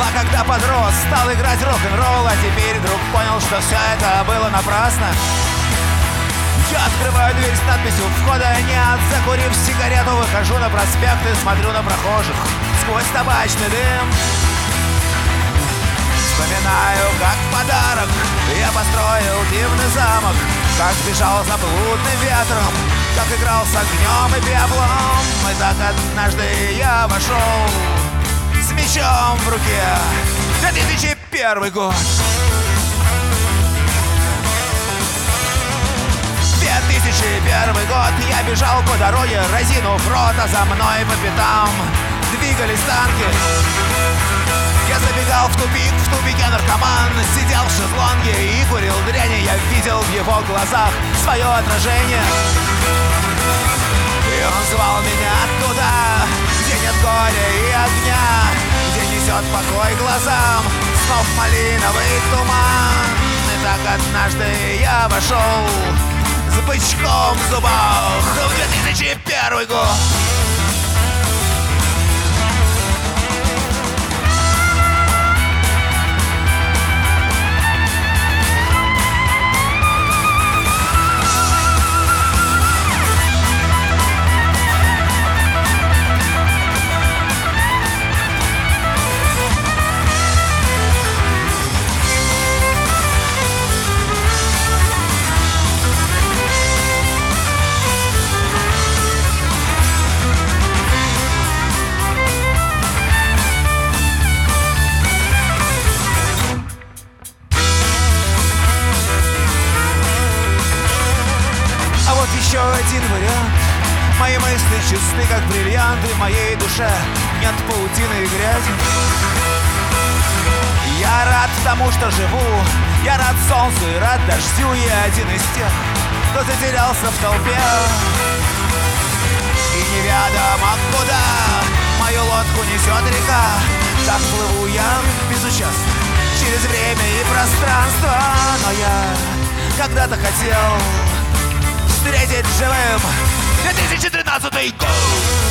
А когда подрос, стал играть рок-н-ролл, а теперь вдруг понял, что все это было напрасно. Я открываю дверь с надписью «Входа нет». Закурив сигарету, выхожу на проспект и смотрю на прохожих сквозь табачный дым. Вспоминаю, как подарок я построил дивный замок, как бежал за блудным ветром, как играл с огнем и пеплом. И так однажды я вошел с мечом в руке. 2001 год. 2001 год. Я бежал по дороге, разинув рот, а за мной по пятам двигались танки. Я забегал в тупике наркоман сидел в шезлонге и курил дряни. Я видел в его глазах свое отражение, и он звал меня туда, где нет горя и огня, где несет покой глазам снов малиновый туман. И так однажды я вошел с бычком в зубах в 2001 год. Еще один вариант. Мои мысли чисты, как бриллианты. В моей душе нет паутины и грязи. Я рад тому, что живу. Я рад солнцу и рад дождю. Я один из тех, кто затерялся в толпе. И неведомо куда мою лодку несет река. Так плыву я безучастно через время и пространство. Но я когда-то хотел встретить живым 2013 год.